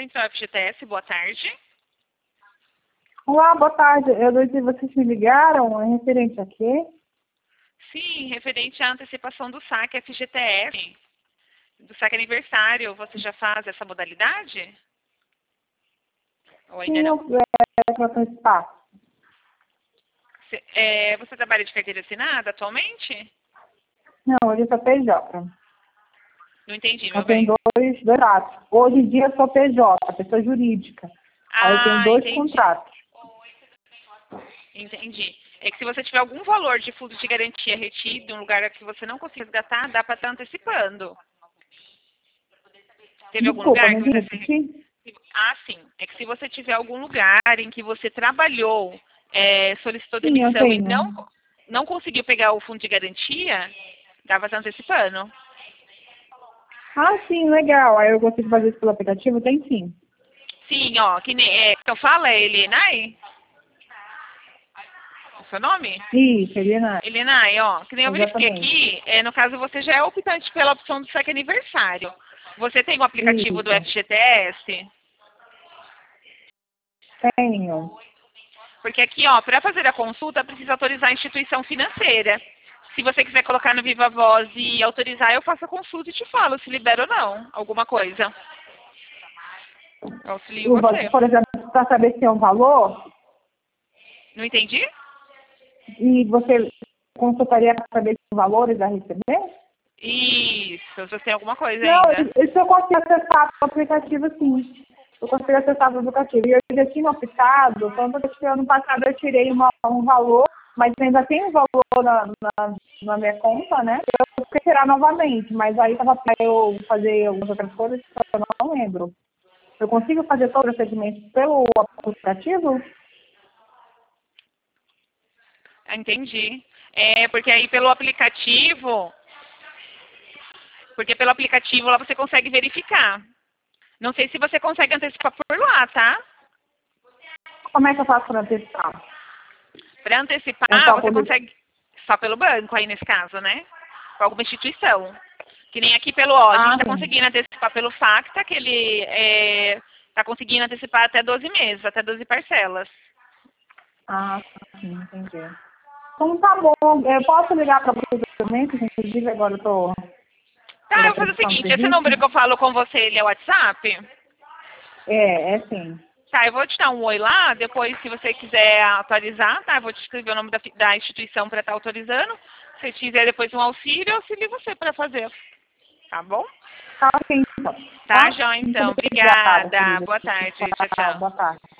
Central FGTS, boa tarde. Olá, boa tarde. Eu não sei se vocês me ligaram, é referente a quê? Sim, referente à antecipação do saque FGTS, do saque aniversário, você já faz essa modalidade? Ou ainda Sim, não? para participar. Você trabalha de carteira assinada atualmente? Não, hoje eu sou PJ. Não entendi, meu Eu tenho bem. dois atos. Hoje em dia eu sou PJ, pessoa jurídica. Aí eu tenho dois Entendi. contratos. Entendi. É que se você tiver algum valor de fundo de garantia retido em um lugar que você não consiga resgatar, dá para estar antecipando. Teve algum Desculpa, lugar não que você entendi. sim. É que se você tiver algum lugar em que você trabalhou, solicitou Sim, eu demissão e tenho. não conseguiu pegar o fundo de garantia, dá para estar antecipando. Ah, sim, legal. Aí eu consigo fazer isso pelo aplicativo? Tem sim. Sim, ó, que eu falo é Elenay? O seu nome? Isso, Helena. Elenay, ó, que nem eu verifiquei Exatamente. aqui, no caso você já é optante pela opção do saque aniversário. Você tem o aplicativo do Isso. FGTS? Tenho. Porque aqui, ó, para fazer a consulta, precisa autorizar a instituição financeira. Se você quiser colocar no Viva Voz e autorizar, eu faço a consulta e te falo se libera ou não alguma coisa. Eu auxilio você. Por exemplo, para saber se é um valor, Não entendi? e você consultaria para saber se os valores a receber? Isso, se você tem alguma coisa Não, ainda. isso eu consigo acessar o aplicativo, sim. Eu consigo acessar o aplicativo. E eu já tinha optado, quando ano passado eu tirei um valor, mas ainda tem um valor na minha conta, né? Eu queria tirar novamente, mas aí estava para eu fazer algumas outras coisas que eu não lembro. Eu consigo fazer todo o procedimento pelo aplicativo? Entendi. Porque aí pelo aplicativo lá você consegue verificar. Não sei se você consegue antecipar por lá, tá? Como é que eu faço para antecipar? Para É antecipar, só você quando... consegue só pelo banco aí nesse caso, né? Com alguma instituição. Que nem aqui a gente Ah, está sim. conseguindo antecipar pelo Facta, que ele está conseguindo antecipar até 12 meses, até 12 parcelas. Ah, sim, entendi. Então tá bom. Eu posso ligar para você também, que inclusive agora eu estou Tá, eu vou fazer o prestando seguinte, esse serviço? número que eu falo com você, ele é o WhatsApp? É sim. Tá, eu vou te dar um oi lá, depois se você quiser atualizar, tá? Eu vou te escrever o nome da instituição para estar autorizando. Se quiser depois um auxílio, eu auxilio você para fazer. Tá bom? Tá, ok, então. Tá, Tá? João, Muito então. obrigada, Obrigada. querida. Boa tarde. Tchau, Tchau, tchau. boa tarde.